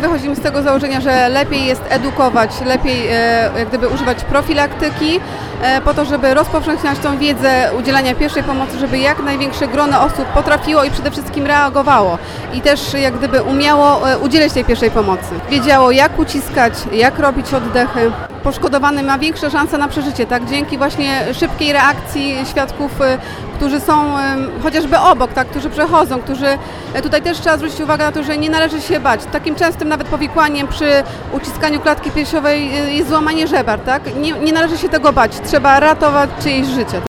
wychodzimy z tego założenia, że lepiej jest edukować, lepiej jak gdyby używać profilaktyki po to, żeby rozpowszechniać tą wiedzę udzielania pierwszej pomocy, żeby jak największe grono osób potrafiło i przede wszystkim reagowało i też jak gdyby umiało udzielać tej pierwszej pomocy. Wiedziało, jak uciskać, jak robić oddechy. Poszkodowany ma większe szanse na przeżycie, tak? Dzięki właśnie szybkiej reakcji świadków, którzy są chociażby obok, tak? Którzy przechodzą, tutaj też trzeba zwrócić uwagę na to, że nie należy się bać. Takim częstym nawet powikłaniem przy uciskaniu klatki piersiowej jest złamanie żeber, tak? Nie należy się tego bać, trzeba ratować czyjeś życie.